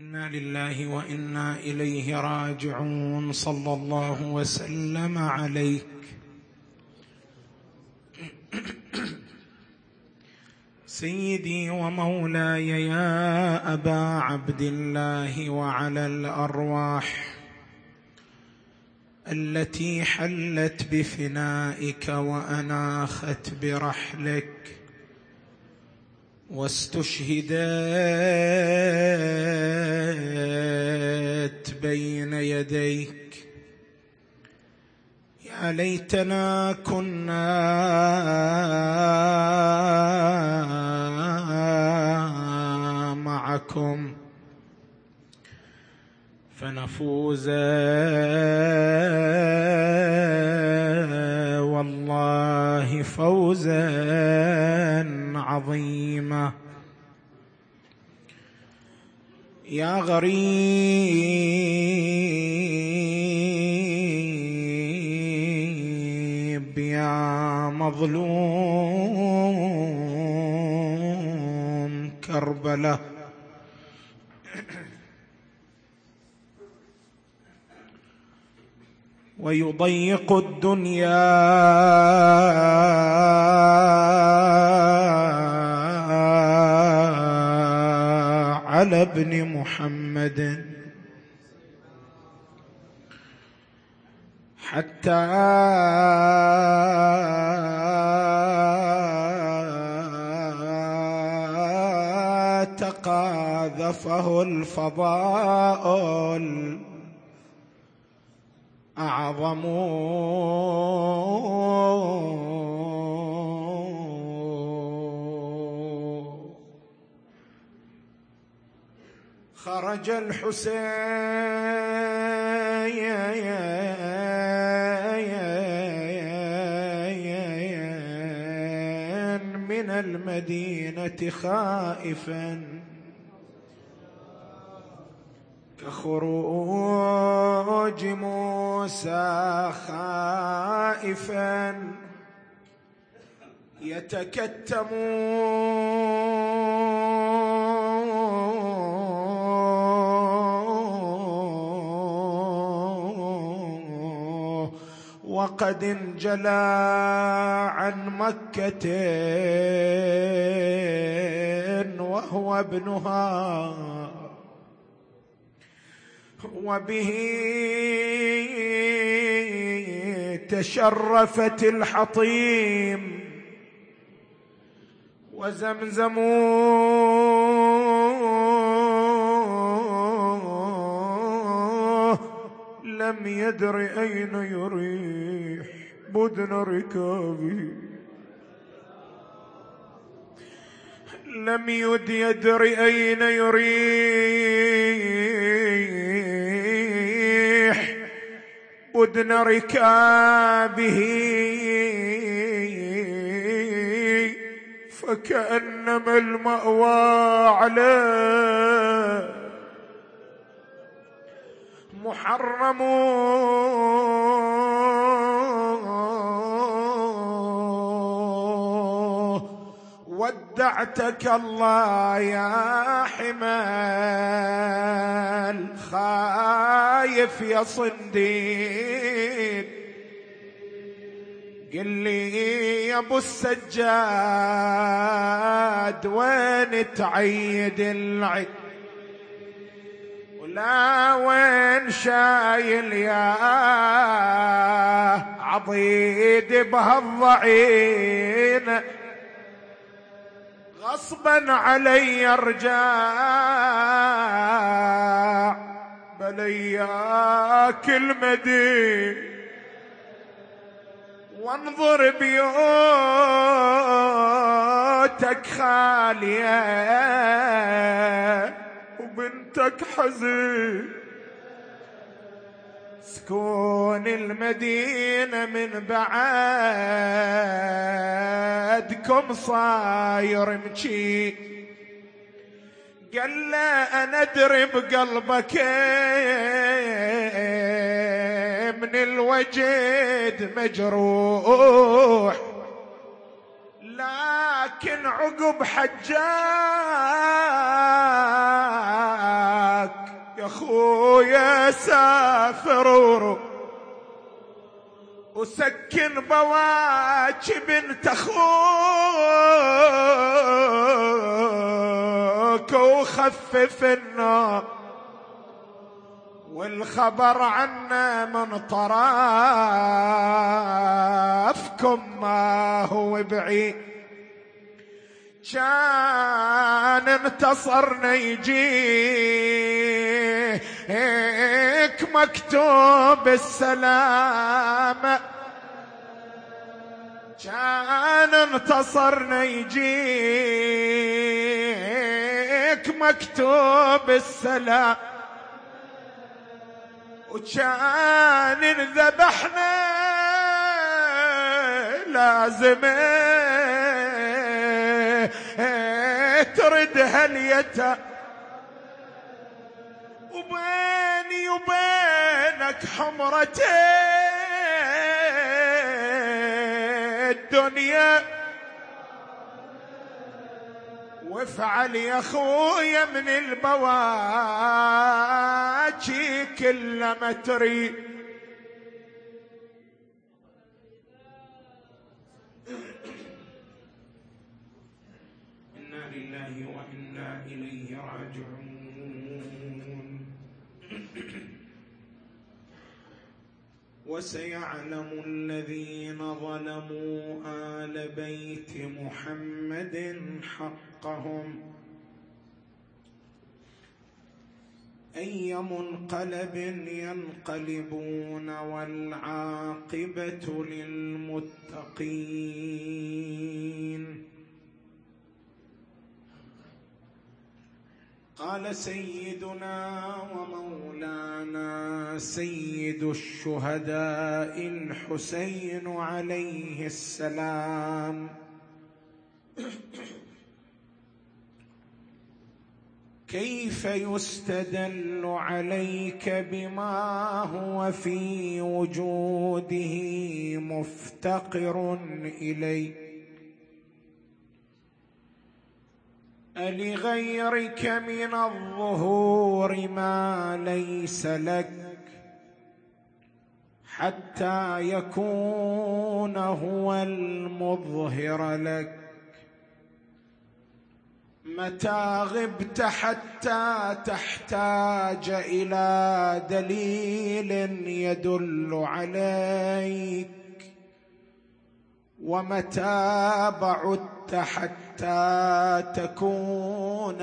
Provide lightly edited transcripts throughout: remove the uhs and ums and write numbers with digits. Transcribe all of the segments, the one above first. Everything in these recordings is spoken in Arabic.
إنا لله وإنا إليه راجعون. صلى الله وسلم عليك سيدي ومولاي يا أبا عبد الله، وعلى الأرواح التي حلت بفنائك وأناخت برحلك واستشهدت بين يديك، يا ليتنا كنا معكم فنفوز والله فوزا عظيما. يا غريب يا مظلوم كربلاء، ويضيق الدنيا على ابن محمد حتى تقاذفه الفضاء الأعظم. خرج الحسين من المدينة خائفا كخروج موسى خائفا يتكتم وقد انجلى عن مكة وهو ابنها، وبه تشرفت الحطيم وزمزم لم يدر أين يريح بدن ركابه، لم يدر أين يريح بدن ركابه، فكأنما المأوى عليه محرم. ودعتك الله يا حمال خايف يا صنديد، قل لي يا ابو السجاد وين تعيد العد، ولا وين شايل يا عضيد بهالضعين، غصبا علي ارجع بلياك المدين، وانظر بيوتك خالية وبنتك حزين، سكون المدينة من بعدكم صاير مشي. قال لا أنا أدري بقلبك من الوجد مجروح، لكن عقب حجاك يا خويا سافر وسكن بواكي بنت اخوك وخفف النار، والخبر عنا من طرافكم ما هو بعيد. كان انتصرنا يجيك مكتوب السلام، كان انتصرنا يجيك مكتوب السلام، وكان انذبحنا لازم تردها اليتامى، وبيني وبينك حمرة الدنيا، وافعل يا خويا من البواكي كل ما تريد. إنا لله وإنا إليه راجعون. وسيعلم الذين ظلموا آل بيت محمد حقهم أي منقلب ينقلبون والعاقبة للمتقين. قال سيدنا ومولانا سيد الشهداء الحسين عليه السلام: كيف يستدل عليك بما هو في وجوده مفتقر إليه؟ ألغيرك من الظهور ما ليس لك حتى يكون هو المظهر لك؟ متى غبت حتى تحتاج إلى دليل يدل عليك؟ ومتى بعدت حتى تكون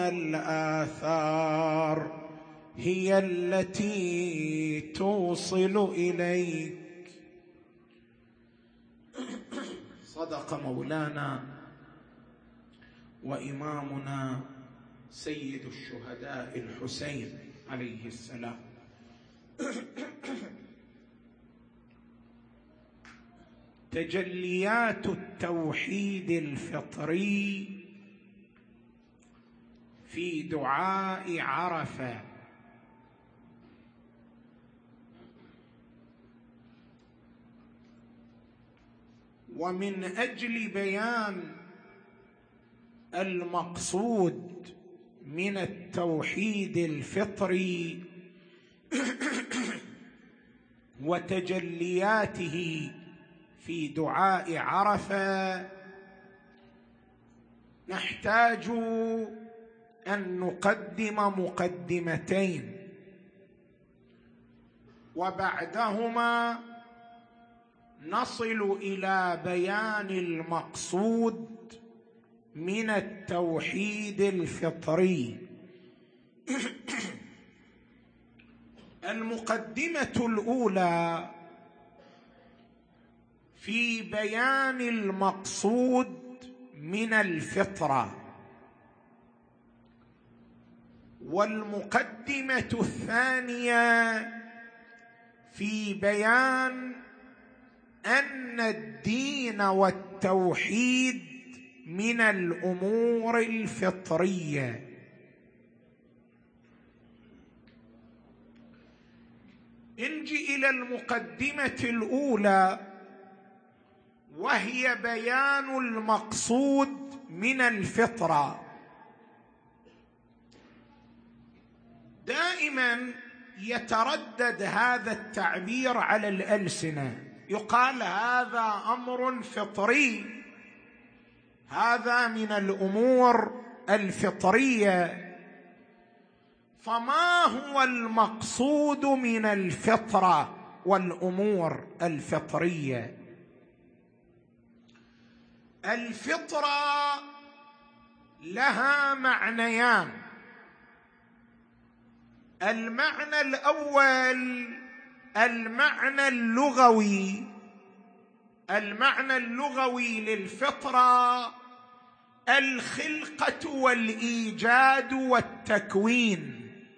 الآثار هي التي توصل إليك؟ صدق مولانا وإمامنا سيد الشهداء الحسين عليه السلام. تجليات التوحيد الفطري في دعاء عرفة. ومن أجل بيان المقصود من التوحيد الفطري وتجلياته في دعاء عرفة، نحتاج أن نقدم مقدمتين، وبعدهما نصل إلى بيان المقصود من التوحيد الفطري. المقدمة الأولى في بيان المقصود من الفطرة، والمقدمة الثانية في بيان أن الدين والتوحيد من الأمور الفطرية. نجي إلى المقدمة الأولى، وهي بيان المقصود من الفطرة. دائما دائما يتردد هذا التعبير على الألسنة، يقال هذا أمر فطري، هذا من الأمور الفطرية. فما هو المقصود من الفطرة والأمور الفطرية؟ الفطرة لها معنيان. المعنى الأول المعنى اللغوي. المعنى اللغوي للفطرة الخلقة والإيجاد والتكوين.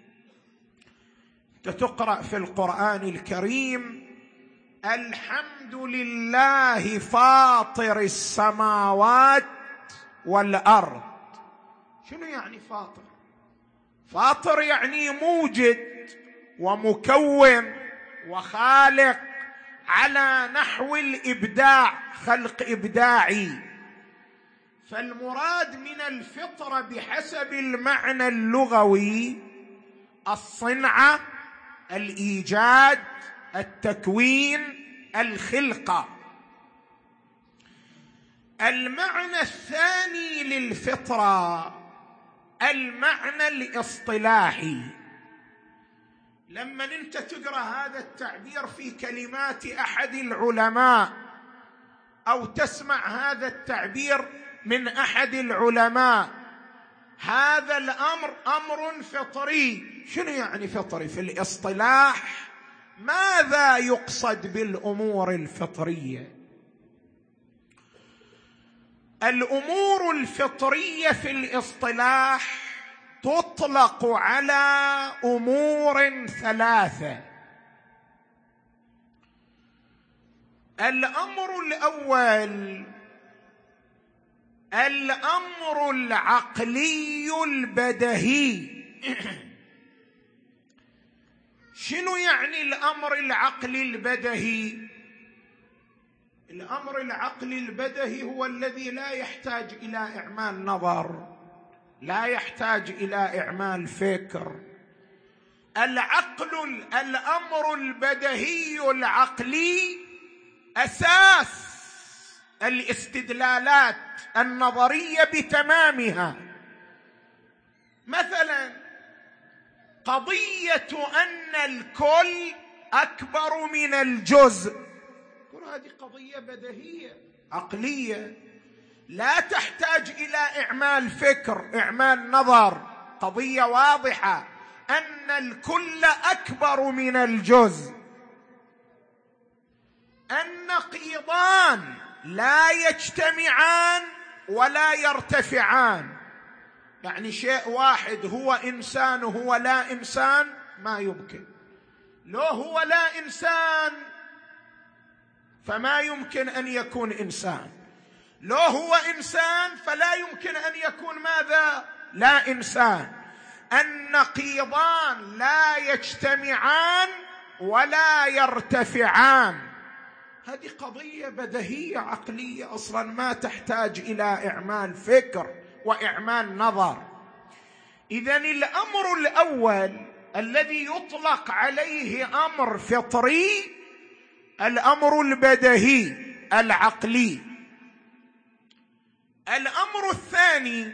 تقرأ في القرآن الكريم: الحمد لله فاطر السماوات والأرض. شنو يعني فاطر؟ فاطر يعني موجد ومكون وخالق على نحو الإبداع، خلق إبداعي. فالمراد من الفطرة بحسب المعنى اللغوي الصنعة، الإيجاد، التكوين، الخلقة. المعنى الثاني للفطرة المعنى الاصطلاحي. لما انت تقرأ هذا التعبير في كلمات أحد العلماء أو تسمع هذا التعبير من أحد العلماء، هذا الأمر أمر فطري. شنو يعني فطري في الاصطلاح؟ ماذا يقصد بالأمور الفطرية؟ الأمور الفطرية في الاصطلاح تطلق على أمور ثلاثة. الأمر الأول الأمر العقلي البديهي. شنو يعني الأمر العقلي البديهي؟ الأمر العقلي البديهي هو الذي لا يحتاج إلى إعمال نظر، لا يحتاج إلى إعمال فكر. الأمر البديهي العقلي أساس الاستدلالات النظرية بتمامها. مثلا قضية أن الكل أكبر من الجزء، هذه قضية بديهية عقلية لا تحتاج إلى إعمال فكر، إعمال نظر. قضية واضحة أن الكل أكبر من الجزء. النقيضان لا يجتمعان ولا يرتفعان. يعني شيء واحد هو إنسان وهو لا إنسان ما يمكن. لو هو لا إنسان فما يمكن أن يكون إنسان، لو هو إنسان فلا يمكن أن يكون ماذا؟ لا إنسان. النقيضان لا يجتمعان ولا يرتفعان. هذه قضية بديهية عقلية أصلا ما تحتاج إلى إعمال فكر وإعمال نظر. إذن الأمر الأول الذي يطلق عليه أمر فطري الأمر البديهي العقلي. الأمر الثاني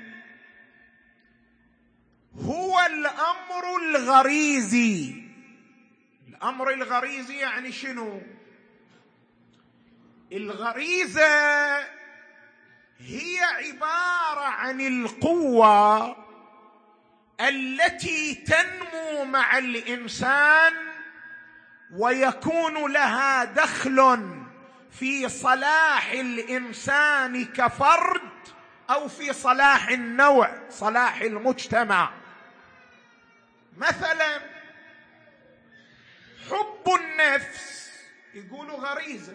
هو الأمر الغريزي. الأمر الغريزي يعني شنو؟ الغريزة هي عبارة عن القوة التي تنمو مع الإنسان ويكون لها دخل في صلاح الإنسان كفرد أو في صلاح النوع، صلاح المجتمع. مثلا حب النفس يقولوا غريزة.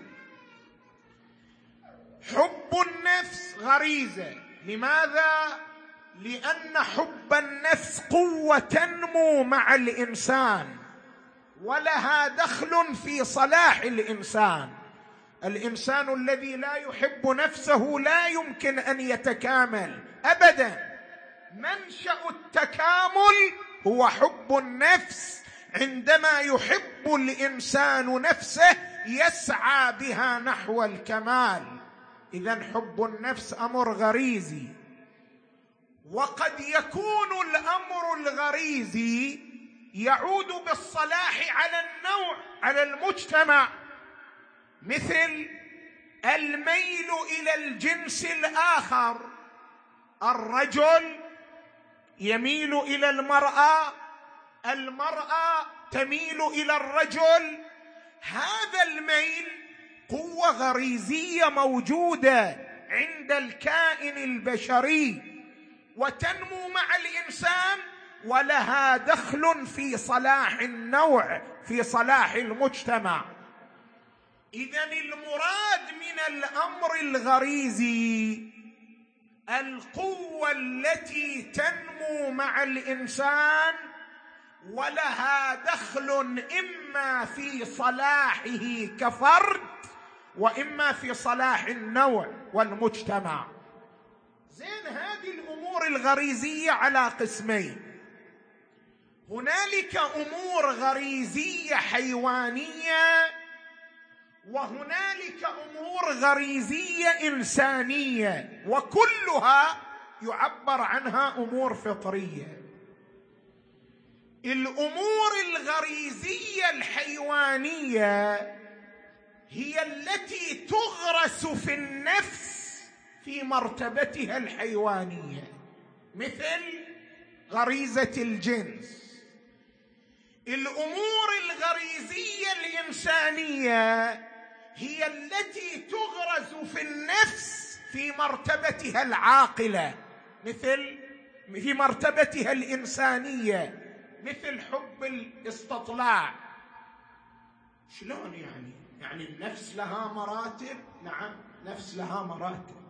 حب النفس غريزة. لماذا؟ لأن حب النفس قوة تنمو مع الإنسان ولها دخل في صلاح الإنسان. الإنسان الذي لا يحب نفسه لا يمكن أن يتكامل أبدا. منشأ التكامل هو حب النفس. عندما يحب الإنسان نفسه يسعى بها نحو الكمال. إذن حب النفس أمر غريزي. وقد يكون الأمر الغريزي يعود بالصلاح على النوع، على المجتمع، مثل الميل إلى الجنس الآخر. الرجل يميل إلى المرأة، المرأة تميل إلى الرجل. هذا الميل قوة غريزية موجودة عند الكائن البشري وتنمو مع الإنسان، ولها دخل في صلاح النوع، في صلاح المجتمع. إذن المراد من الأمر الغريزي القوة التي تنمو مع الإنسان ولها دخل إما في صلاحه كفرد وإما في صلاح النوع والمجتمع. زين، هذه الأمور الغريزية على قسمين. هنالك أمور غريزية حيوانية، وهنالك أمور غريزية إنسانية، وكلها يعبر عنها أمور فطرية. الأمور الغريزية الحيوانية هي التي تغرس في النفس في مرتبتها الحيوانية، مثل غريزة الجنس. الأمور الغريزية الإنسانية هي التي تغرس في النفس في مرتبتها العاقلة، مثل في مرتبتها الإنسانية، مثل حب الاستطلاع. شلون يعني النفس لها مراتب؟ نعم، نفس لها مراتب.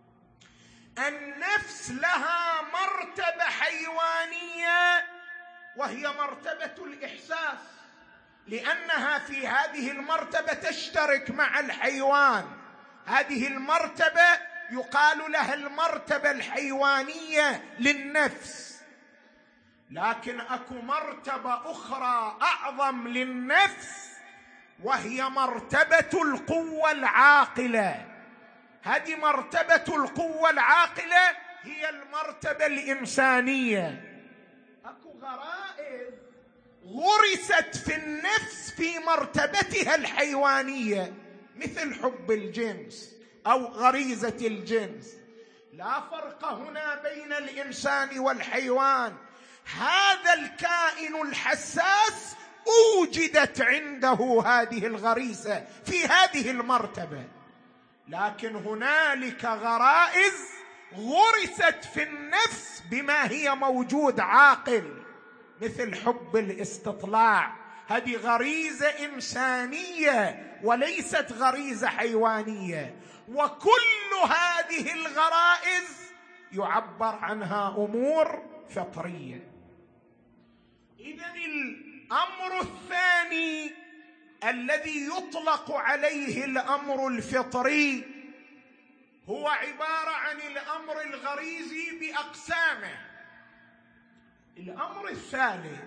النفس لها مرتبة حيوانية وهي مرتبة الإحساس، لأنها في هذه المرتبة تشترك مع الحيوان. هذه المرتبة يقال لها المرتبة الحيوانية للنفس. لكن أكو مرتبة أخرى أعظم للنفس، وهي مرتبة القوة العاقلة. هذه مرتبة القوة العاقلة هي المرتبة الإنسانية. أكو غرائز غرست في النفس في مرتبتها الحيوانية، مثل حب الجنس أو غريزة الجنس. لا فرق هنا بين الإنسان والحيوان. هذا الكائن الحساس أوجدت عنده هذه الغريزة في هذه المرتبة، لكن هنالك غرائز غرست في النفس بما هي موجود عاقل، مثل حب الاستطلاع. هذه غريزة إنسانية وليست غريزة حيوانية. وكل هذه الغرائز يعبر عنها أمور فطرية. إذن الأمر الثاني الذي يطلق عليه الأمر الفطري هو عبارة عن الأمر الغريزي بأقسامه. الأمر الثالث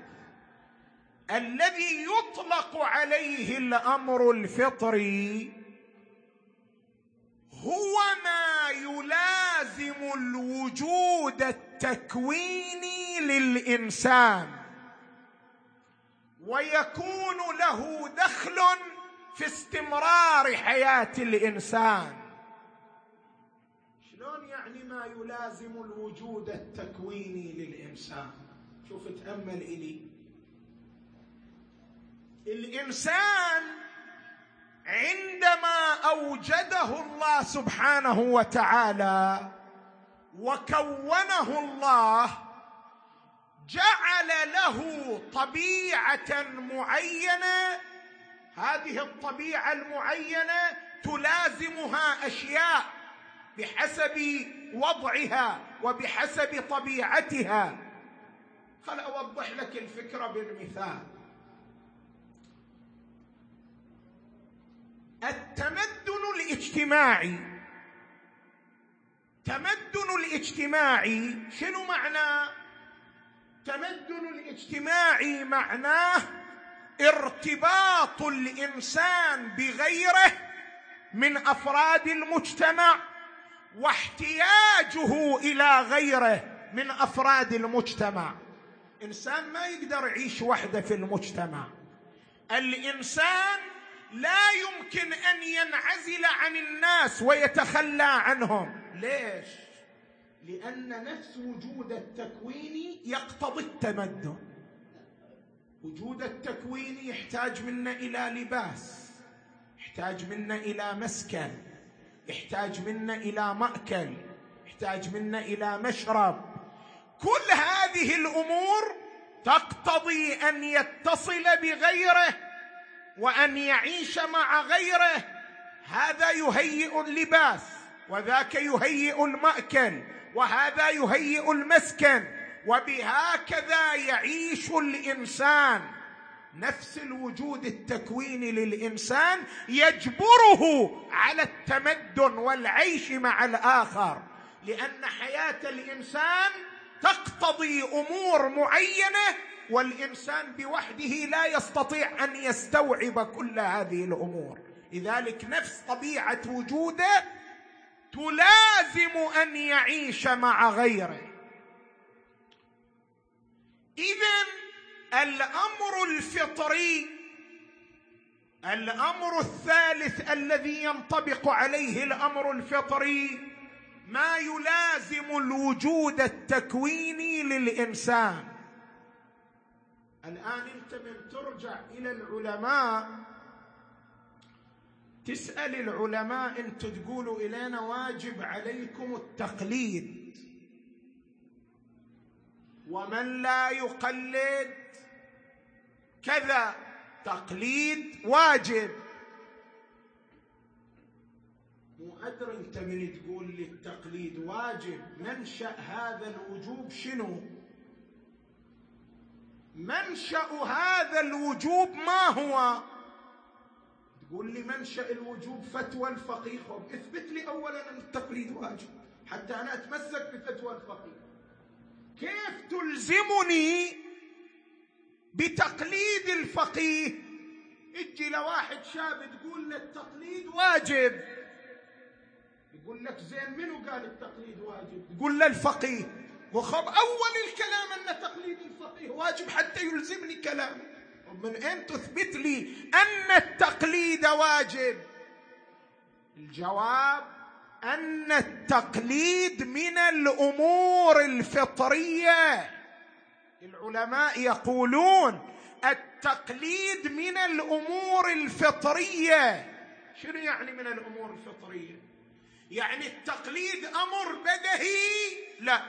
الذي يطلق عليه الأمر الفطري هو ما يلازم الوجود التكويني للإنسان ويكون له دخل في استمرار حياة الإنسان. شلون يعني ما يلازم الوجود التكويني للإنسان؟ شوف تأمل إلي. الإنسان عندما أوجده الله سبحانه وتعالى وكونه الله، جعل له طبيعة معينة. هذه الطبيعة المعينة تلازمها أشياء بحسب وضعها وبحسب طبيعتها. خل أوضح لك الفكرة بالمثال. التمدن الاجتماعي، تمدن الاجتماعي شنو معناه؟ التمدن الاجتماعي معناه ارتباط الإنسان بغيره من أفراد المجتمع واحتياجه إلى غيره من أفراد المجتمع. إنسان ما يقدر يعيش وحده في المجتمع. الإنسان لا يمكن أن ينعزل عن الناس ويتخلى عنهم. ليش؟ لأن نفس وجود التكوين يقتضي التمدن. وجود التكوين يحتاج منا إلى لباس، يحتاج منا إلى مسكن، يحتاج منا إلى مأكل، يحتاج منا إلى مشرب. كل هذه الأمور تقتضي أن يتصل بغيره وأن يعيش مع غيره. هذا يهيئ اللباس، وذاك يهيئ المأكل، وهذا يهيئ المسكن، وبهكذا يعيش الإنسان. نفس الوجود التكويني للإنسان يجبره على التمدن والعيش مع الآخر، لأن حياة الإنسان تقتضي أمور معينة، والإنسان بوحده لا يستطيع أن يستوعب كل هذه الأمور. لذلك نفس طبيعة وجوده تلازم أن يعيش مع غيره. إذن الأمر الفطري، الأمر الثالث الذي ينطبق عليه الأمر الفطري ما يلازم الوجود التكويني للإنسان. الآن أنت من ترجع إلى العلماء تسأل العلماء، أنتم تقولوا إلينا واجب عليكم التقليد، ومن لا يقلد كذا تقليد واجب. مو أدري أنت من تقول لي التقليد واجب، منشأ هذا الوجوب شنو؟ منشأ هذا الوجوب ما هو؟ تقول لي منشأ الوجوب فتوى الفقيه. اثبت لي أولا أن التقليد واجب حتى أنا أتمسك بفتوى الفقيه. كيف تلزمني بتقليد الفقيه؟ اجي لواحد شاب تقول له التقليد واجب، يقول لك زين منو قال التقليد واجب؟ يقول له الفقيه. وخب أول الكلام أن تقليد الفقيه واجب حتى يلزمني كلامه. من أين تثبت لي أن التقليد واجب؟ الجواب أن التقليد من الأمور الفطرية. العلماء يقولون التقليد من الأمور الفطرية. شنو يعني من الأمور الفطرية؟ يعني التقليد أمر بديهي؟ لا.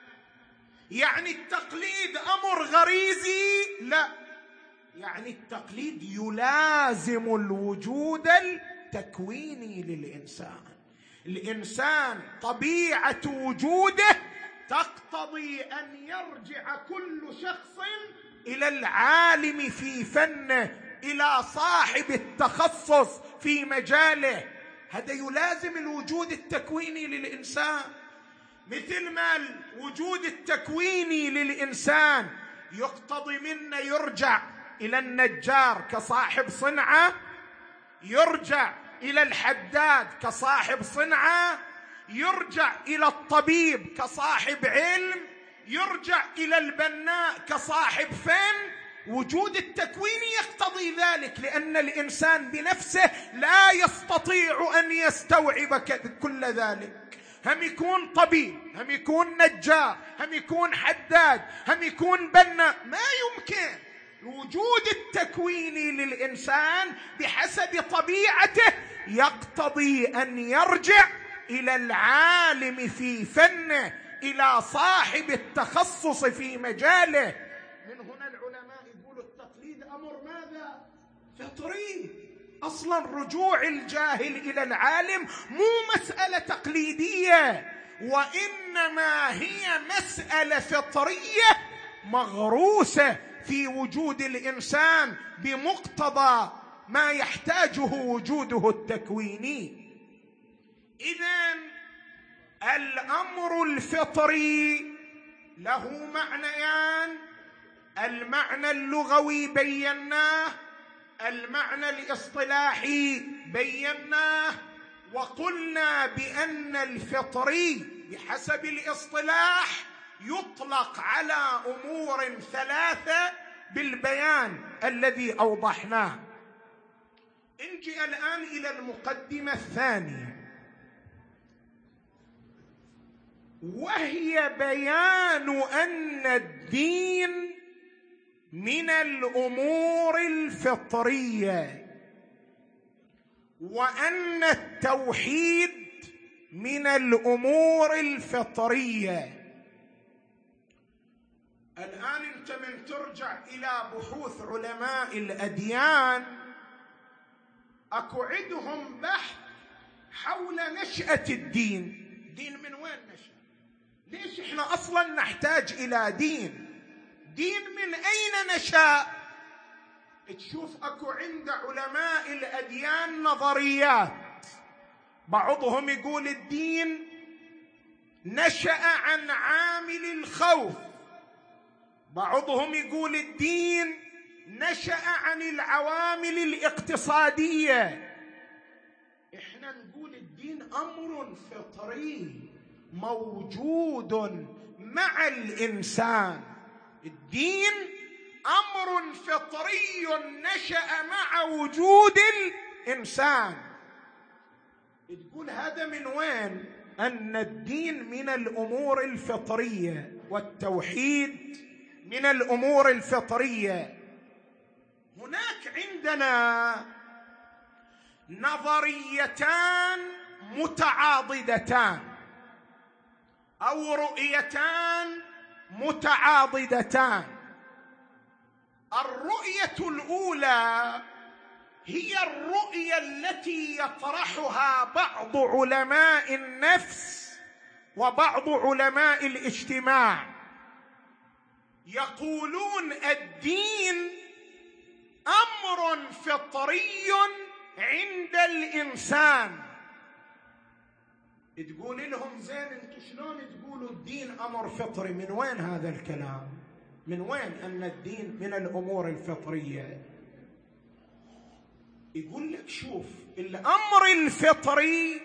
يعني التقليد أمر غريزي؟ لا. يعني التقليد يلازم الوجود التكويني للإنسان. الإنسان طبيعة وجوده تقتضي أن يرجع كل شخص إلى العالم في فنه، إلى صاحب التخصص في مجاله. هذا يلازم الوجود التكويني للإنسان. مثل ما الوجود التكويني للإنسان يقتضي منا يرجع إلى النجار كصاحب صنعة، يرجع إلى الحداد كصاحب صنعة، يرجع إلى الطبيب كصاحب علم، يرجع إلى البناء كصاحب فن. وجود التكوين يقتضي ذلك، لأن الإنسان بنفسه لا يستطيع أن يستوعب كل ذلك. هم يكون طبيب، هم يكون نجار، هم يكون حداد، هم يكون بناء، ما يمكن. الوجود التكويني للإنسان بحسب طبيعته يقتضي أن يرجع إلى العالم في فنه، إلى صاحب التخصص في مجاله. من هنا العلماء يقولوا التقليد أمر ماذا؟ فطري. أصلا رجوع الجاهل إلى العالم مو مسألة تقليدية، وإنما هي مسألة فطرية مغروسة في وجود الإنسان بمقتضى ما يحتاجه وجوده التكويني. إذن الأمر الفطري له معنيان: المعنى اللغوي بيناه، المعنى الاصطلاحي بيناه، وقلنا بأن الفطري بحسب الاصطلاح يطلق على أمور ثلاثة بالبيان الذي أوضحناه. نجي الآن إلى المقدمة الثانية، وهي بيان أن الدين من الأمور الفطرية، وأن التوحيد من الأمور الفطرية. الآن أنت من ترجع إلى بحوث علماء الأديان، أكو عندهم بحث حول نشأة الدين. دين من وين نشأ؟ ليش إحنا أصلا نحتاج إلى دين؟ دين من أين نشأ؟ تشوف أكو عند علماء الأديان نظريات. بعضهم يقول الدين نشأ عن عامل الخوف، بعضهم يقول الدين نشأ عن العوامل الاقتصادية. احنا نقول الدين أمر فطري موجود مع الإنسان. الدين أمر فطري نشأ مع وجود الإنسان. تقول هذا من وين؟ أن الدين من الأمور الفطرية والتوحيد من الأمور الفطرية. هناك عندنا نظريتان متعاضدتان أو رؤيتان متعاضدتان. الرؤية الأولى هي الرؤية التي يطرحها بعض علماء النفس وبعض علماء الاجتماع. يقولون الدين أمر فطري عند الإنسان. تقول لهم زين انتم شلون تقولوا الدين أمر فطري؟ من وين هذا الكلام؟ من وين أن الدين من الأمور الفطرية؟ يقول لك شوف، الأمر الفطري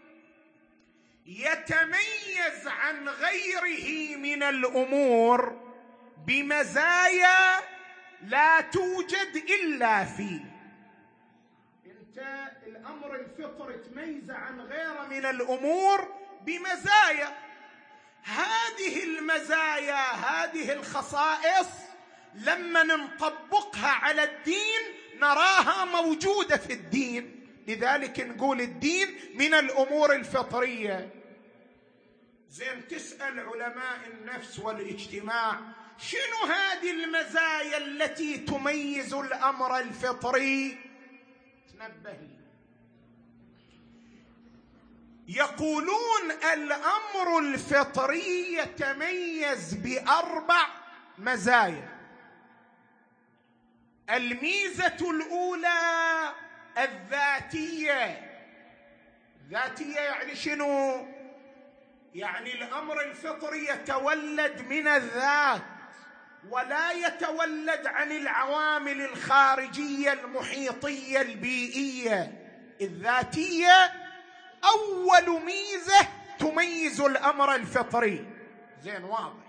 يتميز عن غيره من الأمور بمزايا لا توجد إلا فيه. انت الأمر الفطري تميز عن غيره من الأمور بمزايا. هذه المزايا، هذه الخصائص لما نطبقها على الدين نراها موجودة في الدين. لذلك نقول الدين من الأمور الفطرية. زين تسأل علماء النفس والاجتماع شنو هذه المزايا التي تميز الأمر الفطري؟ تنبه لي. يقولون الأمر الفطري يتميز بأربع مزايا. الميزة الأولى الذاتية. ذاتية يعني شنو؟ يعني الأمر الفطري يتولد من الذات ولا يتولد عن العوامل الخارجية المحيطية البيئية. الذاتية أول ميزة تميز الأمر الفطري. زين واضح.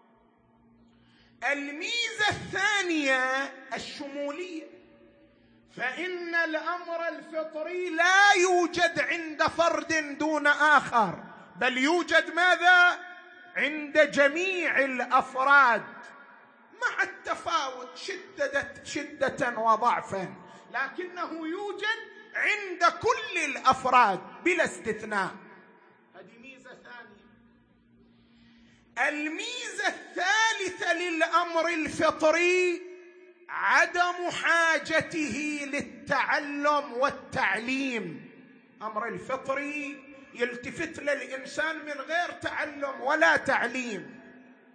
الميزة الثانية الشمولية، فإن الأمر الفطري لا يوجد عند فرد دون آخر، بل يوجد ماذا؟ عند جميع الأفراد مع التفاوت شدة وضعفا، لكنه يوجد عند كل الأفراد بلا استثناء. هذه ميزة ثانية. الميزة الثالثة للأمر الفطري عدم حاجته للتعلم والتعليم. أمر الفطري يلتفت للإنسان من غير تعلم ولا تعليم.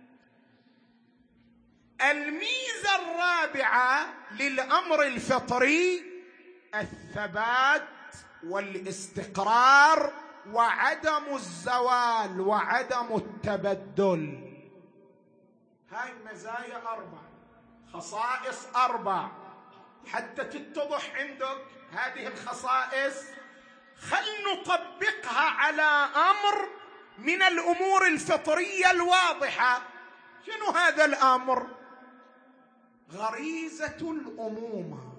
الميزة الرابعة للأمر الفطري الثبات والاستقرار وعدم الزوال وعدم التبدل. هاي مزايا 4، خصائص 4. حتى تتضح عندك هذه الخصائص خل نطبقها على أمر من الأمور الفطرية الواضحة. شنو هذا الأمر؟ غريزة الأمومة،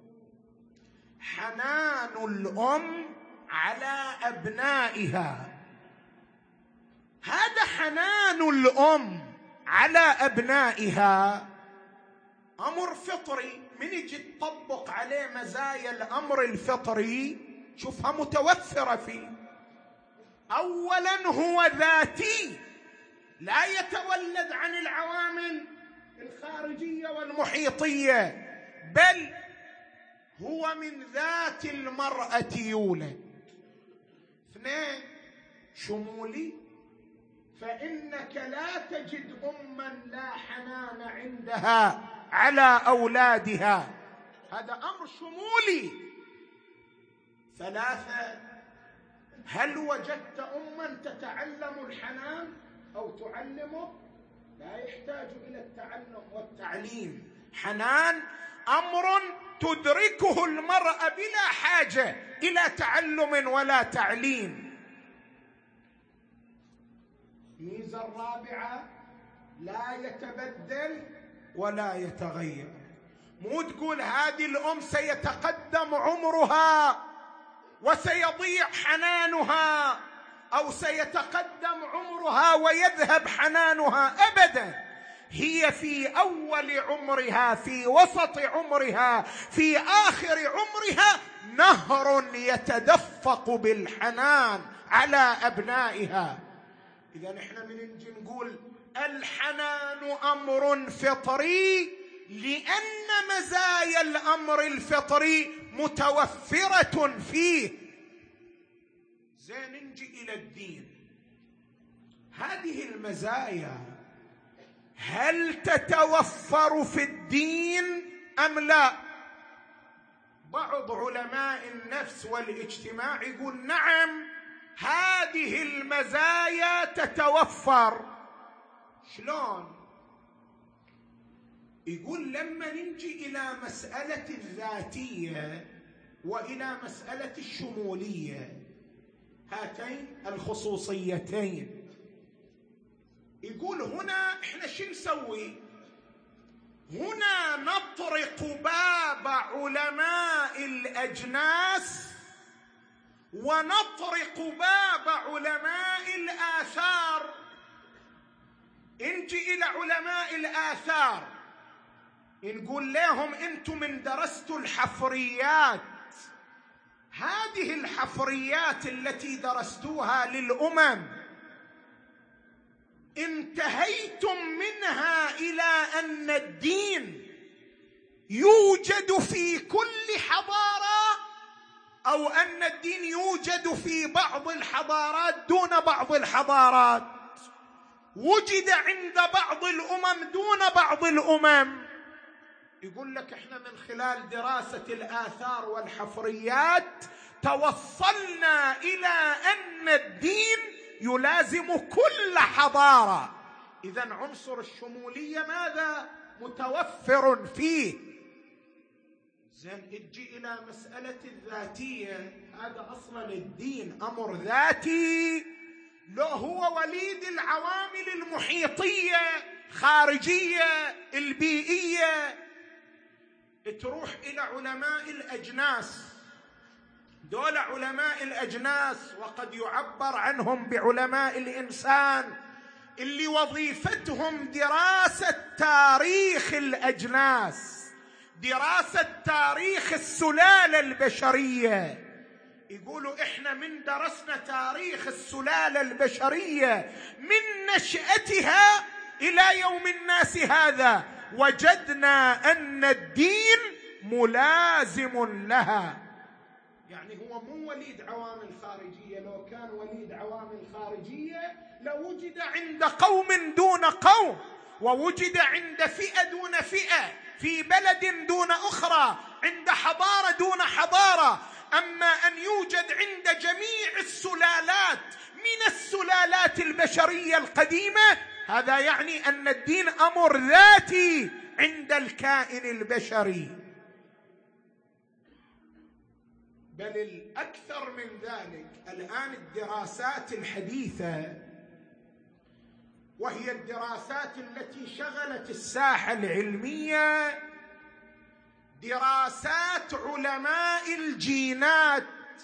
حنان الأم على أبنائها. هذا حنان الأم على أبنائها أمر فطري. من يجي تطبق عليه مزايا الأمر الفطري شوفها متوفرة فيه. أولا هو ذاتي، لا يتولد عن العوامل الخارجية والمحيطية، بل هو من ذات المرأة يولد. 2 شمولي، فإنك لا تجد أما لا حنان عندها على أولادها، هذا أمر شمولي. 3 هل وجدت أما تتعلم الحنان أو تعلمه؟ لا يحتاج إلى التعلم والتعليم. حنان أمر تدركه المرأة بلا حاجة إلى تعلم ولا تعليم. الميزة 4 لا يتبدل ولا يتغير. مو تقول هذه الأم سيتقدم عمرها وسيضيع حنانها، أو سيتقدم عمرها ويذهب حنانها، أبدا. هي في أول عمرها، في وسط عمرها، في آخر عمرها نهر يتدفق بالحنان على أبنائها. إذا إحنا من نجي نقول الحنان أمر فطري لأن مزايا الأمر الفطري متوفرة فيه. زين، نجي إلى الدين. هذه المزايا هل تتوفر في الدين أم لا؟ بعض علماء النفس والاجتماع يقول نعم، هذه المزايا تتوفر. شلون؟ يقول لما نجي إلى مسألة الذاتية وإلى مسألة الشمولية، هاتين الخصوصيتين، يقول هنا احنا شو نسوي؟ هنا نطرق باب علماء الأجناس ونطرق باب علماء الآثار. نجي إلى علماء الآثار نقول لهم انتم من درستوا الحفريات، هذه الحفريات التي درستوها للأمم انتهيتم منها إلى أن الدين يوجد في كل حضارة، أو أن الدين يوجد في بعض الحضارات دون بعض الحضارات، وجد عند بعض الأمم دون بعض الأمم. يقول لك احنا من خلال دراسة الآثار والحفريات توصلنا إلى أن الدين يلازم كل حضارة. إذن عنصر الشمولية ماذا؟ متوفر فيه. زين، اجي إلى مسألة الذاتية. هذا أصلا الدين أمر ذاتي، لو هو وليد العوامل المحيطية خارجية البيئية. تروح إلى علماء الأجناس، دول علماء الأجناس وقد يعبر عنهم بعلماء الإنسان، اللي وظيفتهم دراسة تاريخ الأجناس، دراسة تاريخ السلالة البشرية. يقولوا إحنا من درسنا تاريخ السلالة البشرية من نشأتها إلى يوم الناس هذا، وجدنا أن الدين ملازم لها. يعني هو مو وليد عوامل خارجية، لو كان وليد عوامل خارجية لوجد عند قوم دون قوم، ووجد عند فئة دون فئة، في بلد دون أخرى، عند حضارة دون حضارة. أما أن يوجد عند جميع السلالات من السلالات البشرية القديمة، هذا يعني أن الدين أمر ذاتي عند الكائن البشري. بل الأكثر من ذلك، الآن الدراسات الحديثة، وهي الدراسات التي شغلت الساحة العلمية، دراسات علماء الجينات.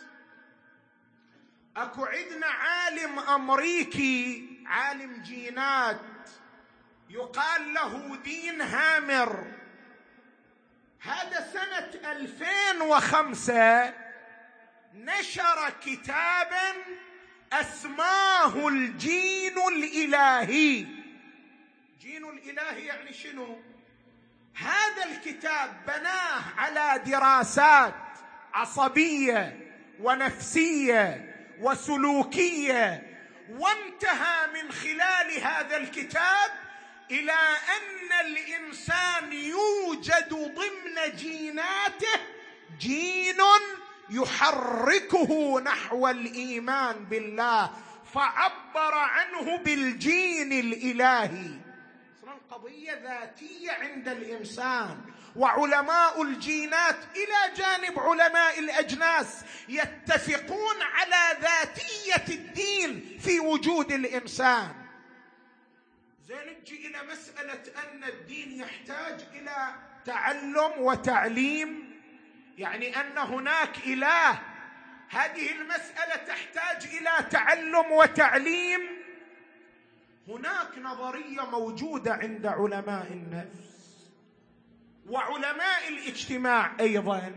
اكو عندنا عالم امريكي، عالم جينات، يقال له دين هامر. هذا سنة 2005 نشر كتابا اسماه الجين الإلهي. جين الإلهي يعني شنو؟ هذا الكتاب بناه على دراسات عصبية ونفسية وسلوكية، وانتهى من خلال هذا الكتاب إلى أن الإنسان يوجد ضمن جيناته جين يحركه نحو الإيمان بالله، فعبر عنه بالجين الإلهي. أصلاً قضية ذاتية عند الإنسان، وعلماء الجينات إلى جانب علماء الأجناس يتفقون على ذاتية الدين في وجود الإنسان. زين، نجي إلى مسألة أن الدين يحتاج إلى تعلم وتعليم، يعني أن هناك إله. هذه المسألة تحتاج إلى تعلم وتعليم. هناك نظرية موجودة عند علماء النفس وعلماء الاجتماع أيضا،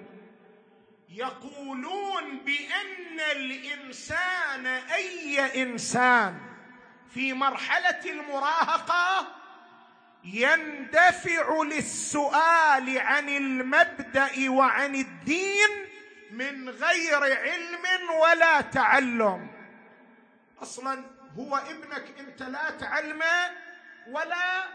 يقولون بأن الإنسان، أي إنسان في مرحلة المراهقة، يندفع للسؤال عن المبدأ وعن الدين من غير علم ولا تعلم. أصلا هو ابنك أنت لا تعلمه ولا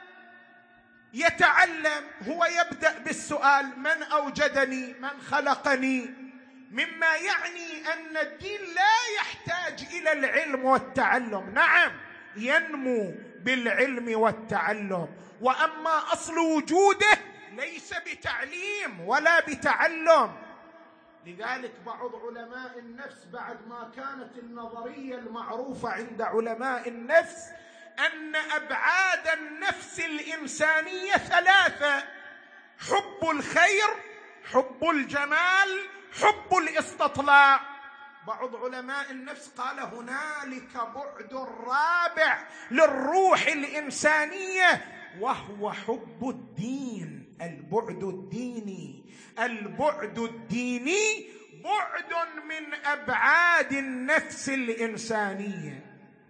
يتعلم، هو يبدأ بالسؤال: من أوجدني؟ من خلقني؟ مما يعني أن الدين لا يحتاج إلى العلم والتعلم. نعم، ينمو بالعلم والتعلم، وأما أصل وجوده ليس بتعليم ولا بتعلم. لذلك بعض علماء النفس، بعد ما كانت النظرية المعروفة عند علماء النفس أن أبعاد النفس الإنسانية 3: حب الخير، حب الجمال، حب الاستطلاع، بعض علماء النفس قال هنالك بعد رابع للروح الإنسانية، وهو حب الدين. البعد الديني، البعد الديني بعد من أبعاد النفس الإنسانية.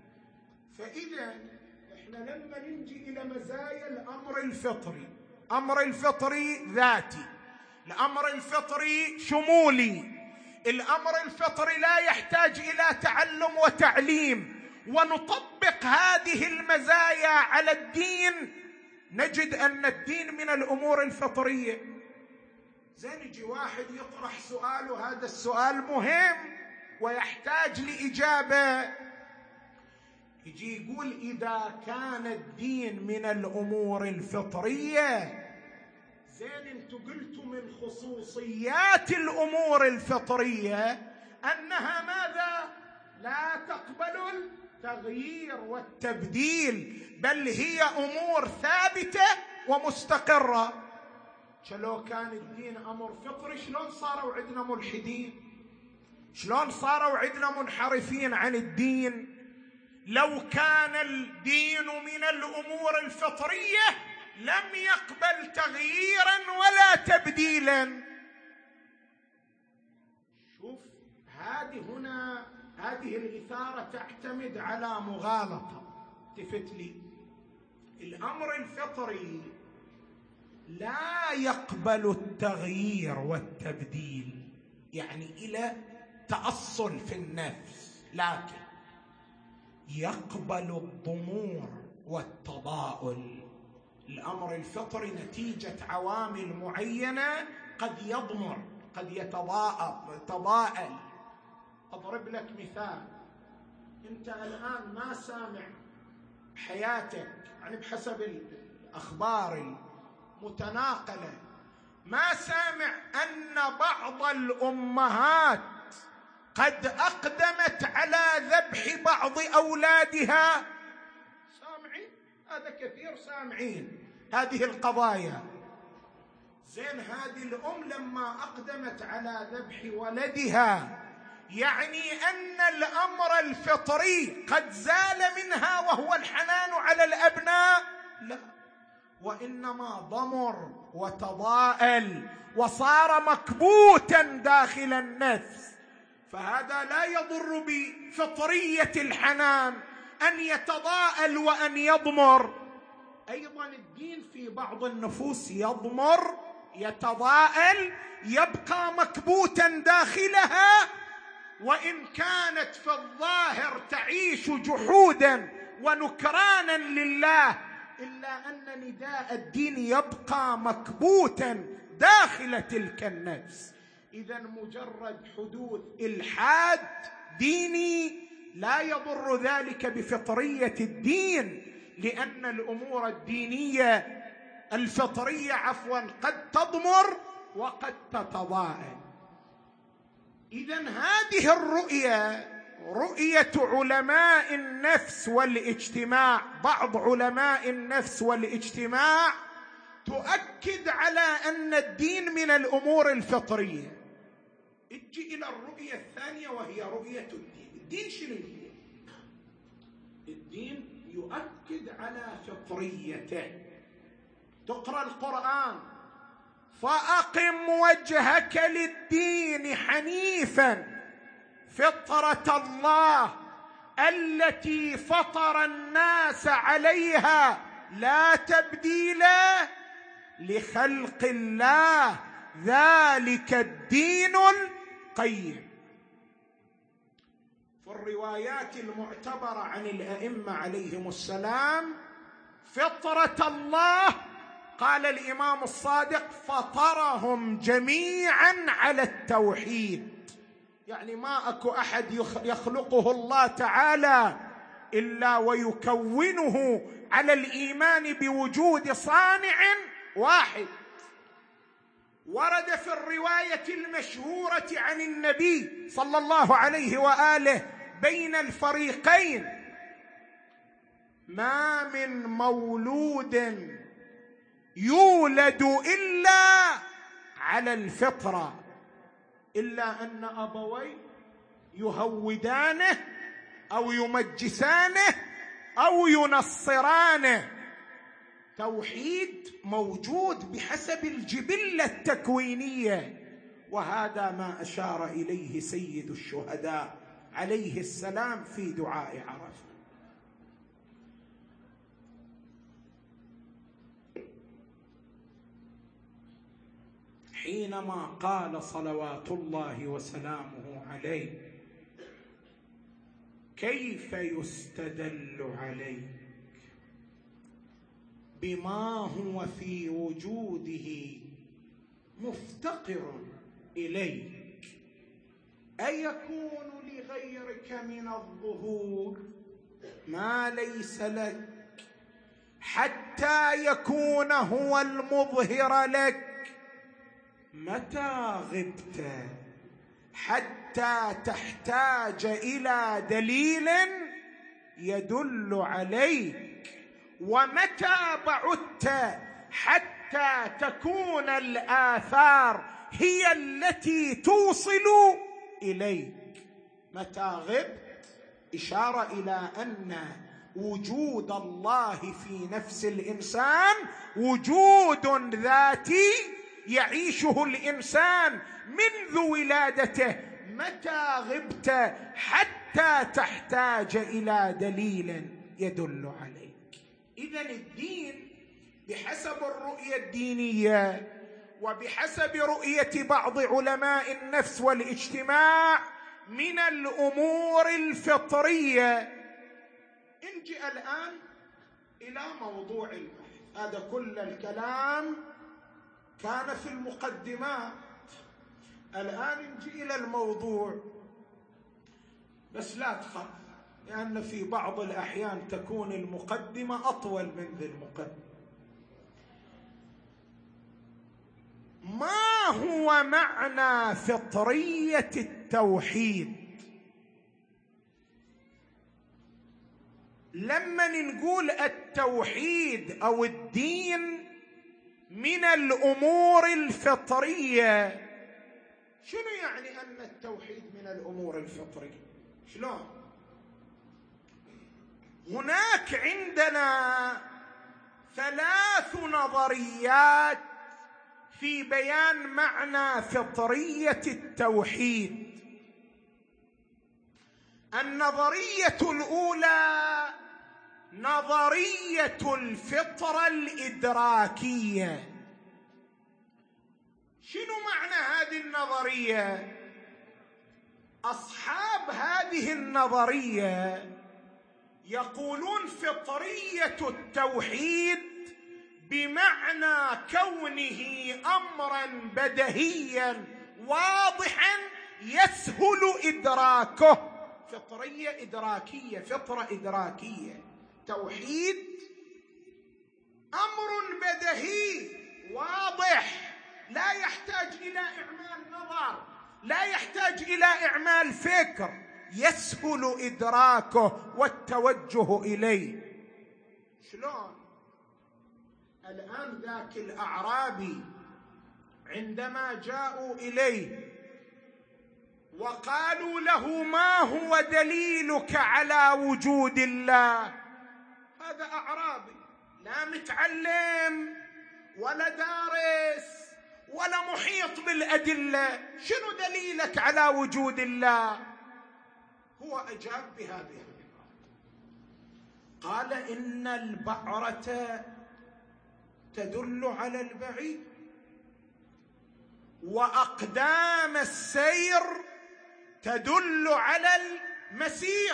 فإذا إحنا لما نجي إلى مزايا الأمر الفطري، أمر الفطري ذاتي، الأمر الفطري شمولي، الأمر الفطري لا يحتاج إلى تعلم وتعليم، ونطبق هذه المزايا على الدين، نجد أن الدين من الأمور الفطرية. زين، يجي واحد يطرح سؤال، وهذا السؤال مهم ويحتاج لإجابة، يجي يقول: إذا كان الدين من الأمور الفطرية، زين انتوا قلتوا من خصوصيات الأمور الفطرية أنها ماذا؟ لا تقبل التغيير والتبديل، بل هي أمور ثابتة ومستقرة. شلون كان الدين أمر فطري، شلون صاروا عندنا ملحدين؟ شلون صاروا عندنا منحرفين عن الدين؟ لو كان الدين من الأمور الفطرية لم يقبل تغييرا ولا تبديلا. شوف، هذه الإثارة تعتمد على مغالطة. التفت لي، الأمر الفطري لا يقبل التغيير والتبديل، يعني إلى تأصل في النفس، لكن يقبل الضمور والتضاؤل. الأمر الفطري نتيجة عوامل معينة قد يضمر، قد يتضاءل. أضرب لك مثال: أنت الآن ما سامع حياتك، يعني بحسب الأخبار المتناقلة، ما سامع أن بعض الأمهات قد أقدمت على ذبح بعض أولادها؟ سامعين هذا كثير، سامعين هذه القضايا. زين، هذه الأم لما أقدمت على ذبح ولدها يعني أن الأمر الفطري قد زال منها وهو الحنان على الأبناء؟ لا، وإنما ضمر وتضاءل وصار مكبوتا داخل النفس. فهذا لا يضر بفطرية الحنان أن يتضاءل وأن يضمر. أيضا الدين في بعض النفوس يضمر، يتضاءل، يبقى مكبوتا داخلها، وإن كانت في الظاهر تعيش جحودا ونكرانا لله، إلا أن نداء الدين يبقى مكبوتا داخل تلك النفس. إذا مجرد حدوث إلحاد ديني لا يضر ذلك بفطرية الدين، لأن الأمور الدينية الفطرية قد تضمر وقد تتضاءل. إذا هذه الرؤية رؤية علماء النفس والاجتماع، بعض علماء النفس والاجتماع تؤكد على أن الدين من الأمور الفطرية. اجي إلى الرؤية الثانية وهي رؤية الدين. الدين شنو يقول؟ الدين يؤكد على فطريته. تقرأ القرآن: فأقم وجهك للدين حنيفا فطرة الله التي فطر الناس عليها لا تبديل لخلق الله ذلك الدين القيم. في الروايات المعتبرة عن الأئمة عليهم السلام فطرة الله، قال الإمام الصادق: فطرهم جميعا على التوحيد. يعني ما أكو أحد يخلقه الله تعالى إلا ويكونه على الإيمان بوجود صانع واحد. ورد في الرواية المشهورة عن النبي صلى الله عليه وآله بين الفريقين: ما من مولود يولد إلا على الفطرة، إلا أن أبويه يهودانه أو يمجسانه أو ينصرانه. توحيد موجود بحسب الجبلة التكوينية، وهذا ما أشار إليه سيد الشهداء عليه السلام في دعاء عرفة. حينما قال صلوات الله وسلامه عليه: كيف يستدل عليك بما هو في وجوده مفتقر إليك، أيكون لغيرك من الظهور ما ليس لك حتى يكون هو المظهر لك؟ متى غبت حتى تحتاج إلى دليل يدل عليك، ومتى بعدت حتى تكون الآثار هي التي توصل إليك؟ متى غبت إشارة إلى أن وجود الله في نفس الإنسان وجود ذاتي يعيشه الإنسان منذ ولادته. متى غبت حتى تحتاج إلى دليل يدل عليك. إذن الدين بحسب الرؤية الدينية وبحسب رؤية بعض علماء النفس والاجتماع من الأمور الفطرية. نجي الآن إلى موضوع البحث. هذا كل الكلام كان في المقدمات، الآن نجي إلى الموضوع. بس لا تخاف، لأن في بعض الأحيان تكون المقدمة أطول من ذي المقدمة. ما هو معنى فطرية التوحيد؟ لما نقول التوحيد أو الدين من الأمور الفطرية، شنو يعني أن التوحيد من الأمور الفطرية؟ شلون؟ هناك عندنا 3 نظريات في بيان معنى فطرية التوحيد. النظرية الأولى نظرية الفطرة الإدراكية. شنو معنى هذه النظرية؟ أصحاب هذه النظرية يقولون فطرية التوحيد بمعنى كونه أمرا بديهيا واضحا يسهل إدراكه. فطرية إدراكية، فطرة إدراكية. توحيد أمر بديهي واضح، لا يحتاج إلى إعمال نظر، لا يحتاج إلى إعمال فكر، يسهل إدراكه والتوجه إليه. شلون؟ الآن ذاك الأعرابي عندما جاءوا إليه وقالوا له ما هو دليلك على وجود الله؟ هذا أعرابي لا متعلم ولا دارس ولا محيط بالأدلة، شنو دليلك على وجود الله؟ هو أجاب بهذه العبارة، قال إن البعرة تدل على البعير وأقدام السير تدل على المسير،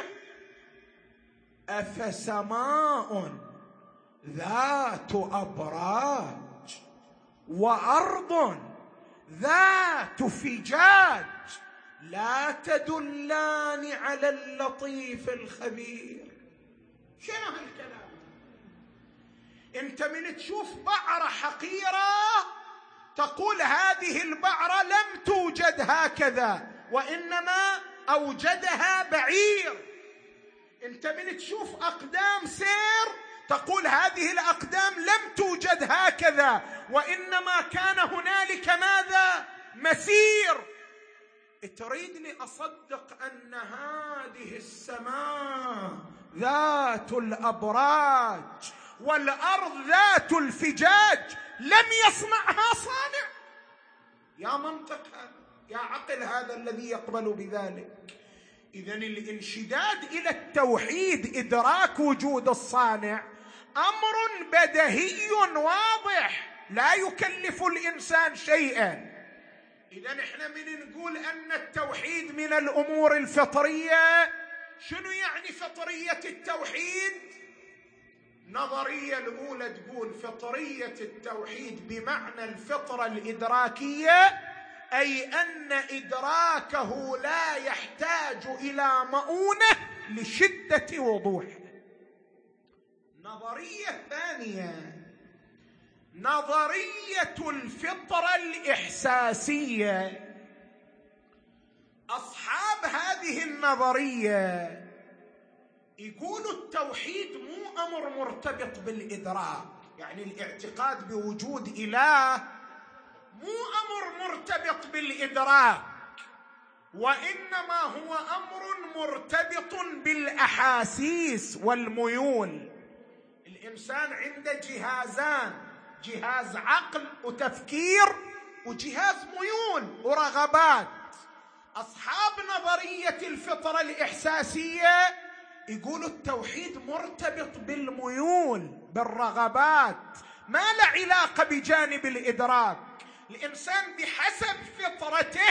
أفسماء ذات أبراج وأرض ذات فجاج لا تدلان على اللطيف الخبير؟ شنو هالكلام؟ انت من تشوف بعرة حقيرة تقول هذه البعرة لم توجد هكذا وإنما أوجدها بعير. انت من تشوف أقدام سير تقول هذه الأقدام لم توجد هكذا وإنما كان هنالك ماذا؟ مسير. تريدني أصدق أن هذه السماء ذات الأبراج والأرض ذات الفجاج لم يصنعها صانع؟ يا منطق هذا، يا عقل هذا الذي يقبل بذلك. إذن الانشداد إلى التوحيد إدراك وجود الصانع أمر بديهي واضح لا يكلف الإنسان شيئا. إذن إحنا من نقول أن التوحيد من الأمور الفطرية، شنو يعني فطرية التوحيد؟ النظرية الأولى تقول فطرية التوحيد بمعنى الفطرة الإدراكية، أي أن إدراكه لا يحتاج إلى مؤونة لشدة وضوحه. النظرية الثانية نظرية الفطرة الإحساسية. أصحاب هذه النظرية يقولوا التوحيد مو أمر مرتبط بالإدراك، يعني الاعتقاد بوجود إله مو أمر مرتبط بالإدراك، وإنما هو أمر مرتبط بالأحاسيس والميول. الإنسان عنده جهازان، جهاز عقل وتفكير وجهاز ميول ورغبات. أصحاب نظرية الفطرة الإحساسية يقولوا التوحيد مرتبط بالميول بالرغبات، ما له علاقة بجانب الإدراك. الإنسان بحسب فطرته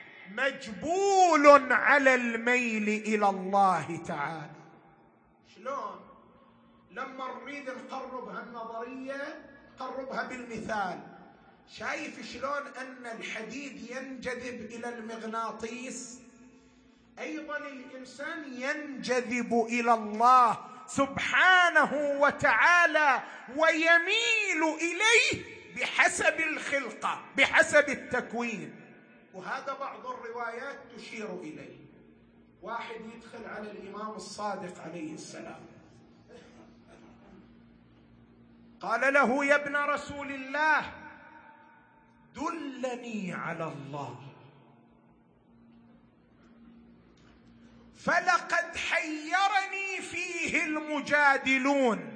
مجبول على الميل إلى الله تعالى. شلون؟ لما نريد نقرب هالنظرية نقربها بالمثال. شايف شلون أن الحديد ينجذب إلى المغناطيس؟ أيضا الإنسان ينجذب إلى الله سبحانه وتعالى ويميل إليه بحسب الخلقة، بحسب التكوين. وهذا بعض الروايات تشير إليه. واحد يدخل على الإمام الصادق عليه السلام، قال له: يا ابن رسول الله دلني على الله، فلقد حيرني فيه المجادلون.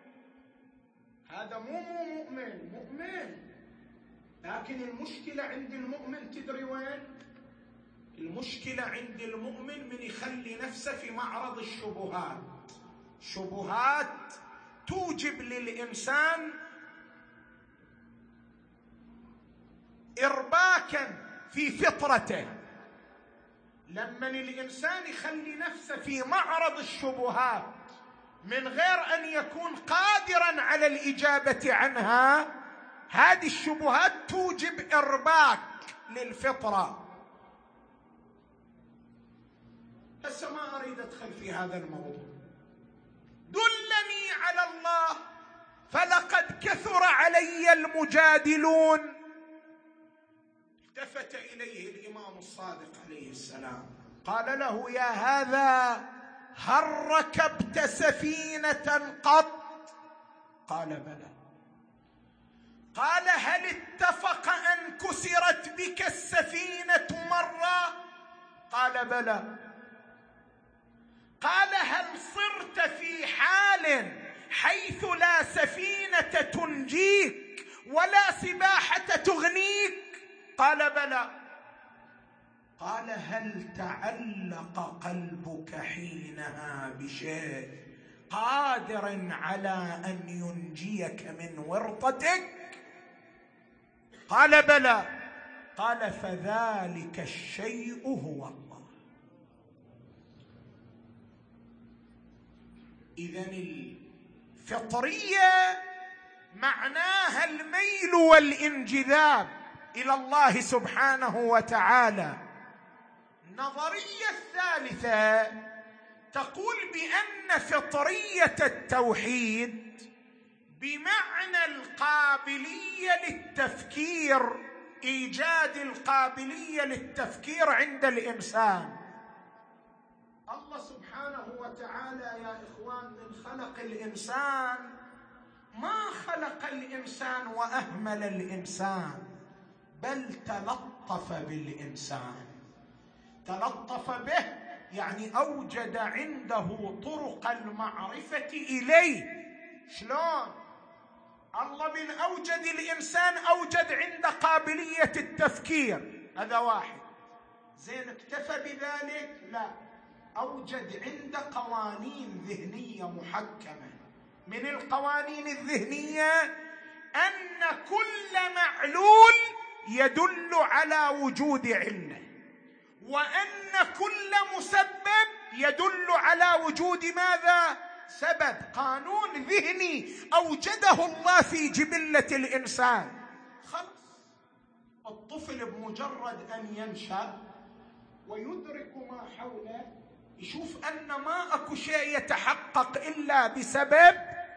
هذا مو مؤمن، لكن المشكلة عند المؤمن تدري وين؟ المشكلة عند المؤمن من يخلي نفسه في معرض الشبهات. شبهات توجب للإنسان إرباكا في فطرته. لما الإنسان يخلي نفسه في معرض الشبهات من غير أن يكون قادرا على الإجابة عنها، هذه الشبهات توجب إرباك للفطرة. بس ما أريد أدخل في هذا الموضوع. دلني على الله فلقد كثر علي المجادلون. التفت إليه الإمام الصادق عليه السلام، قال له: يا هذا هل ركبت سفينة قط؟ قال: بلى. قال: هل اتفق أن كسرت بك السفينة مرة؟ قال: بلى. قال: هل صرت في حال حيث لا سفينة تنجيك ولا سباحة تغنيك؟ قال: بلى. قال: هل تعلق قلبك حينها بشيء قادر على أن ينجيك من ورطتك؟ قال: بلى. قال: فذلك الشيء هو الله. إذن الفطرية معناها الميل والانجذاب إلى الله سبحانه وتعالى. النظرية الثالثة تقول بأن فطرية التوحيد بمعنى القابلية للتفكير، إيجاد القابلية للتفكير عند الإنسان. الله سبحانه وتعالى يا إخوان من خلق الإنسان ما خلق الإنسان وأهمل الإنسان، بل تلطف بالإنسان. تلطف به يعني أوجد عنده طرق المعرفة إليه. شلون؟ الله من أوجد الإنسان أوجد عنده قابلية التفكير، هذا واحد. زين، اكتفى بذلك؟ لا، أوجد عنده قوانين ذهنية محكمة. من القوانين الذهنية أن كل معلول يدل على وجود علة، وأن كل مسبب يدل على وجود ماذا؟ سبب. قانون ذهني أوجده الله في جبلة الإنسان. خلص، الطفل بمجرد أن ينشأ ويدرك ما حوله يشوف أن ما أكو شيء يتحقق إلا بسبب.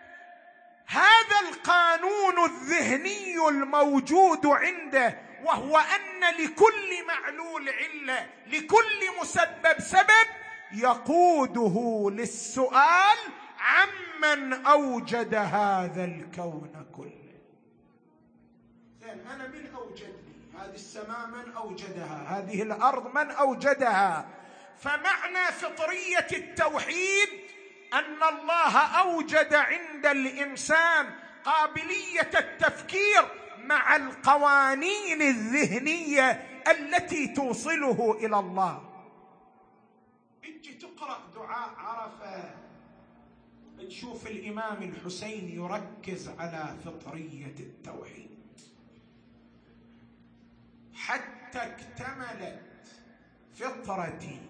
هذا القانون الذهني الموجود عنده، وهو أن لكل معلول علة، لكل مسبب سبب، يقوده للسؤال عمن أوجد هذا الكون كله. زين، أنا من أوجدني؟ هذه السماء من أوجدها؟ هذه الأرض من أوجدها؟ فمعنى فطرية التوحيد أن الله أوجد عند الإنسان قابلية التفكير مع القوانين الذهنية التي توصله إلى الله. اجي تقرأ دعاء عرفة تشوف الإمام الحسين يركز على فطرية التوحيد. حتى اكتملت فطرتي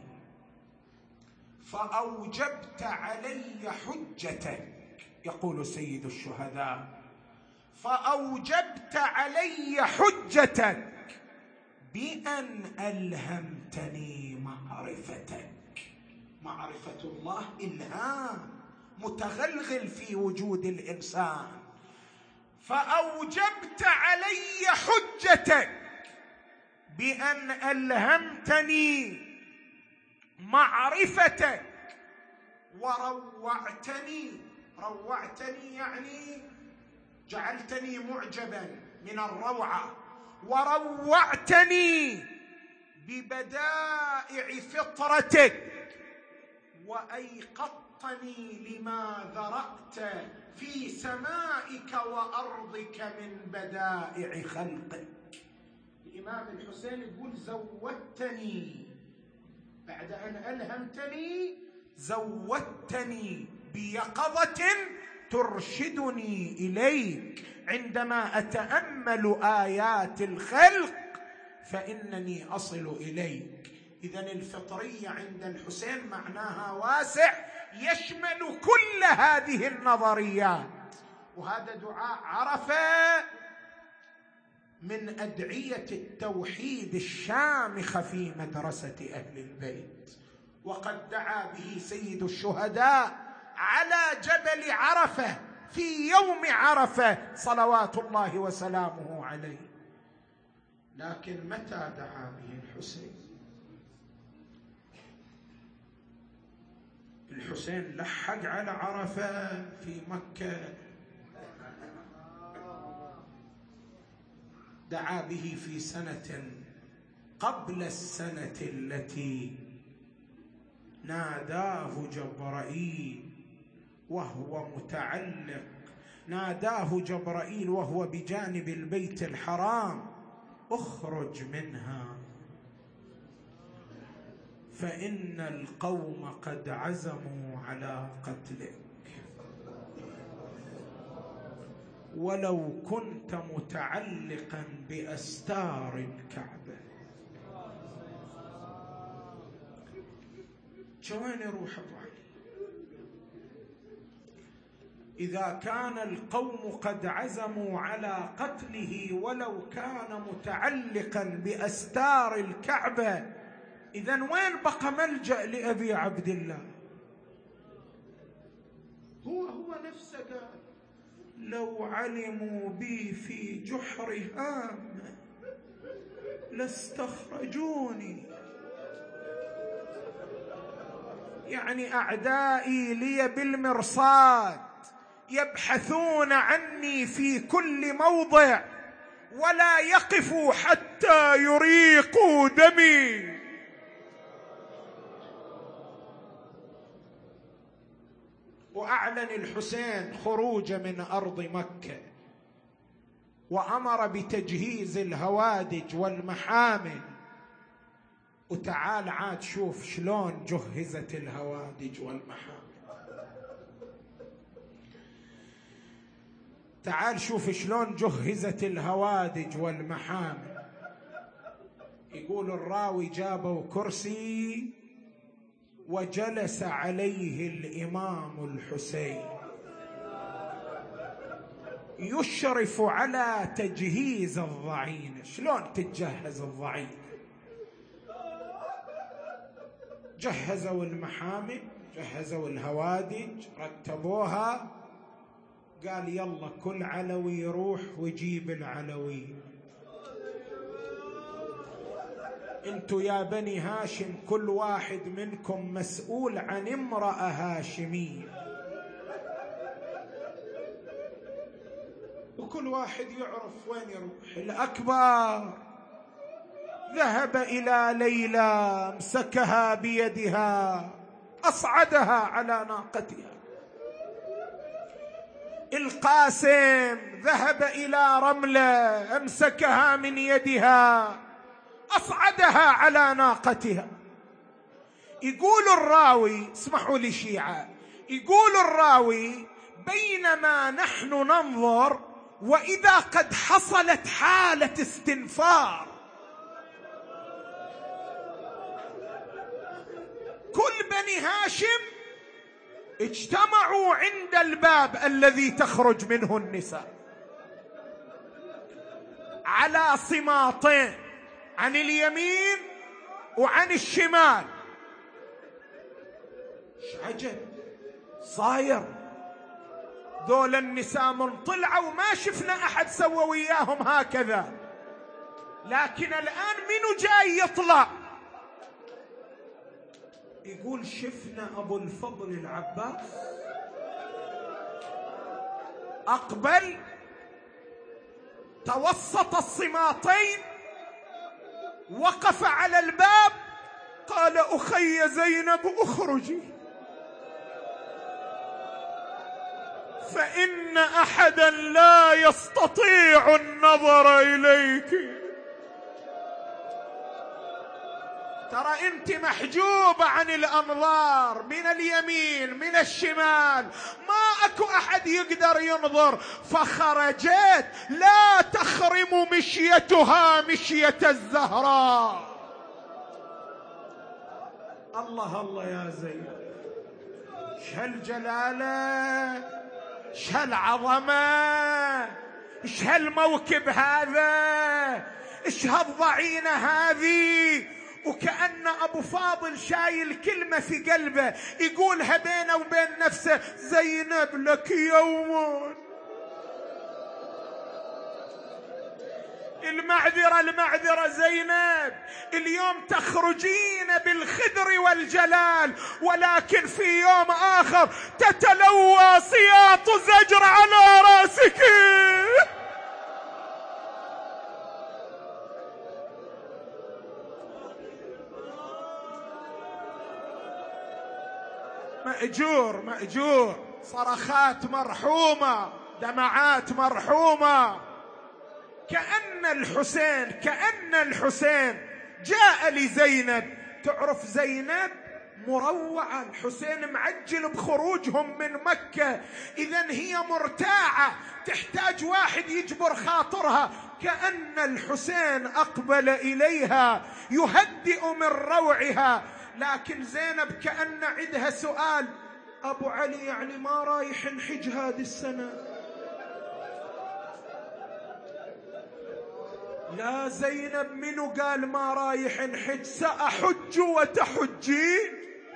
فأوجبت علي حجتك، يقول سيد الشهداء، فأوجبت علي حجتك بأن ألهمتني معرفتك. معرفة الله إلهام متغلغل في وجود الإنسان، فأوجبت علي حجتك بأن ألهمتني معرفتك وروعتني. روعتني يعني جعلتني معجبا من الروعة، وروعتني ببدائع فطرتك، وأيقظتني لما ذرأت في سمائك وأرضك من بدائع خلقك. الإمام الحسين يقول زودتني بعد أن ألهمتني، زودتني بيقظة ترشدني إليك عندما أتأمل آيات الخلق فإنني أصل إليك. إذن الفطرية عند الحسين معناها واسع يشمل كل هذه النظريات. وهذا دعاء عرفة من أدعية التوحيد الشامخة في مدرسة أهل البيت، وقد دعا به سيد الشهداء على جبل عرفة في يوم عرفة صلوات الله وسلامه عليه. لكن متى دعا به الحسين؟ الحسين لحق على عرفة في مكة، دعا به في سنة قبل السنة التي ناداه جبرائيل وهو متعلق، ناداه جبرائيل وهو بجانب البيت الحرام: اخرج منها فإن القوم قد عزموا على قتلك، ولو كنت متعلقا بأستار الكعبة. شوين يروح الرحل؟ إذا كان القوم قد عزموا على قتله ولو كان متعلقا بأستار الكعبة، إذن وين بقى ملجأ لأبي عبد الله؟ هو نفسه قال: لو علموا بي في جحر هام لاستخرجوني. يعني أعدائي لي بالمرصاد يبحثون عني في كل موضع ولا يقفوا حتى يريقوا دمي. وأعلن الحسين خروج من أرض مكة، وأمر بتجهيز الهوادج والمحامل. وتعال عاد شوف شلون جهزت الهوادج والمحامل. تعال شوف شلون جهزت الهوادج والمحامل. يقول الراوي: جابوا كرسي وجلس عليه الإمام الحسين يشرف على تجهيز الضعينة. شلون تتجهز الضعينة؟ جهزوا المحامل، جهزوا الهوادج، رتبوها. قال: يلا كل علوي يروح ويجيب العلوي. انتوا يا بني هاشم كل واحد منكم مسؤول عن امرأة هاشمية، وكل واحد يعرف وين يروح. الأكبر ذهب إلى ليلى، امسكها بيدها أصعدها على ناقتها. القاسم ذهب إلى رملة، امسكها من يدها أصعدها على ناقتها. يقول الراوي، اسمحوا لي شيعة، يقول الراوي: بينما نحن ننظر وإذا قد حصلت حالة استنفار، كل بني هاشم اجتمعوا عند الباب الذي تخرج منه النساء على صماطين، عن اليمين وعن الشمال. ايش عجب صاير. ذول النساء من طلعوا ما شفنا احد سوى وياهم هكذا، لكن الان منو جاي يطلع يقول شفنا ابو الفضل العباس اقبل توسط الصماطين، وقف على الباب، قال اخي زينب اخرجي فإن أحدا لا يستطيع النظر إليك. ترى أنت محجوبة عن الأنظار من اليمين من الشمال، ما أكو أحد يقدر ينظر. فخرجت لا تخرم مشيتها مشية الزهراء. الله الله يا زينب، ايش هالجلالة، ايش هالعظمة، ايش هالموكب هذا، ايش هالضعينة هذه. وكأن أبو فاضل شايل كلمة في قلبه يقولها بينه وبين نفسه: زينب لك يوم. المعذرة زينب، اليوم تخرجين بالخدر والجلال، ولكن في يوم آخر تتلوى سياط زجر على رأسك. مأجور، صرخات مرحومة، دمعات مرحومة. كأن الحسين جاء لزينب. تعرف زينب مروعة، الحسين معجل بخروجهم من مكة، إذن هي مرتاعة تحتاج واحد يجبر خاطرها. كأن الحسين أقبل إليها يهدئ من روعها، لكن زينب كأن عندها سؤال: أبو علي يعني ما رايح نحج هذه السنة؟ لا زينب، منو قال ما رايح نحج؟ سأحج وتحجين.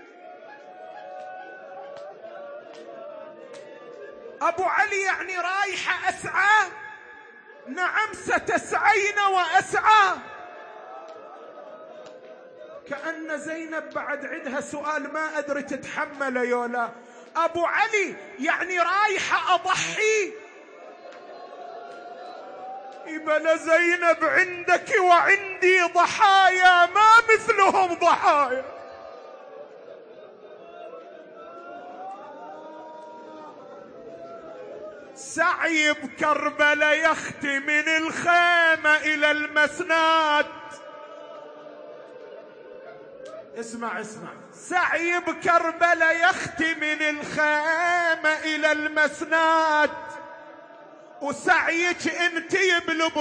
أبو علي يعني رايحة أسعى؟ نعم ستسعين وأسعى. كأن زينب بعد عندها سؤال ما أدري تتحمل يولا. أبو علي يعني رايحة أضحي؟ بلا زينب، عندك وعندي ضحايا ما مثلهم ضحايا. سعي بكربلة يختي من الخيمة إلى المسنات. اسمع، سعي بكربلة يختي من الخيمة إلى المسنات، وسعيك انتي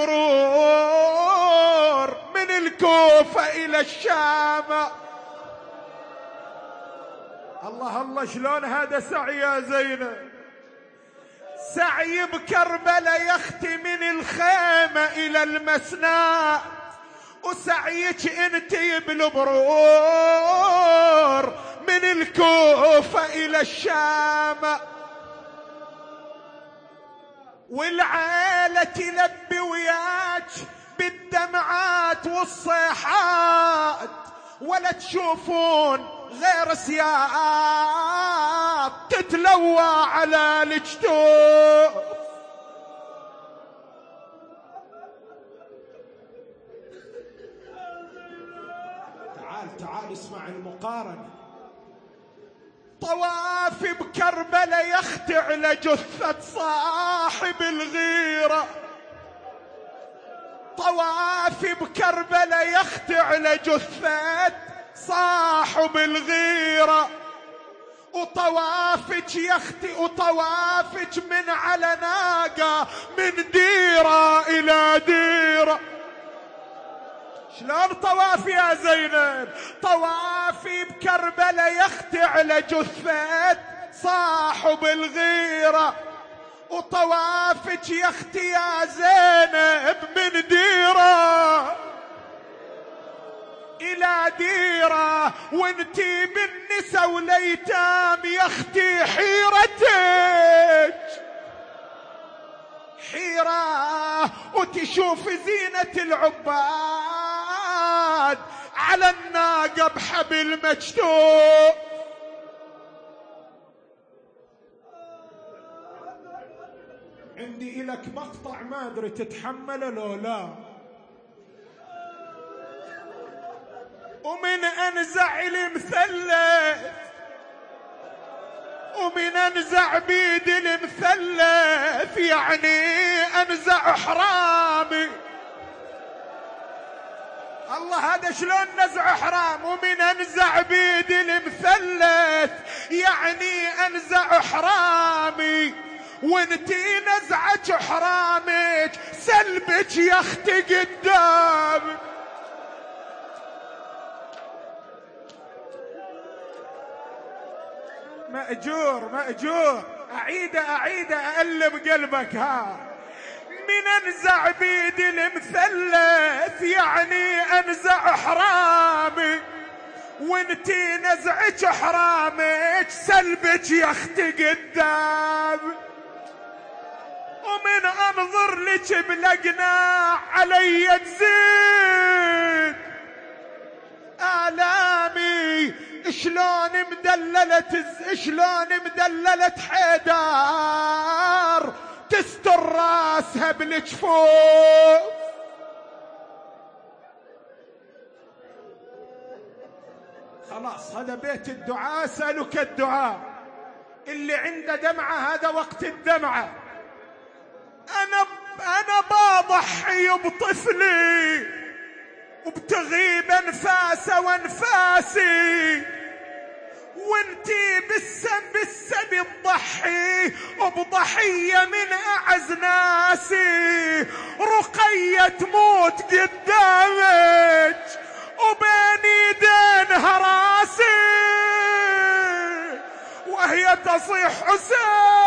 بالبرور من الكوفة إلى الشام. الله الله، شلون هذا سعي يا زينب؟ سعي بكربلة يختي من الخيمة إلى المسنى، وسعيك انتي بالبرور من الكوفة إلى الشام. والعيلة تلبي وياك بالدمعات والصيحات، ولا تشوفون غير سياط تتلوى على الجتوف. تعال اسمع المقارنة. طواف بكربلة يختي على جثة صاحب الغيرة، طواف بكربلة يختي على جثة صاحب الغيرة، وطوافك يختي وطوافك من على ناقة من ديرة إلى ديرة. شلون طوافي يا زينب؟ طوافي بكربلة يختي على جثة صاحب الغيرة، وطوافك يختي يا زينب من ديرة إلى ديرة وانتي بالنسا والأيتام يا اختي حيرتك حيرة، وتشوف زينة العباد على الناقة بحبل مجتوب. عندي إلك مقطع ما أدري تتحمله لو لا. ومن أنزع المثلث ومن أنزع بيد المثلث يعني أنزع حرامي. الله هذا شلون نزع حرام؟ ومن أنزع بيد المثلث يعني أنزع حرامي، وانتي نزعك حرامك سلبك يا اختي قدامي. مأجور أعيد أقلب قلبك. ها من أنزع بيد المثلث يعني أنزع حرامي، وانتي نزعك حرامك سلبك يا اختي قدامي. ومن أنظر لك بلقناع علي تزيد آلامي. شلون مدللة حيدار تستر راسها بالجفوف. خلاص هذا بيت الدعاء، سألك الدعاء. اللي عنده دمعة هذا وقت الدمعة. أنا بضحي بطفلي وبتغيب أنفاسه وأنفاسي، وانتي بالسبي تضحي وبضحية من أعز ناسي. رقية تموت قدامك وبين يدينها راسي، وهي تصيح حسين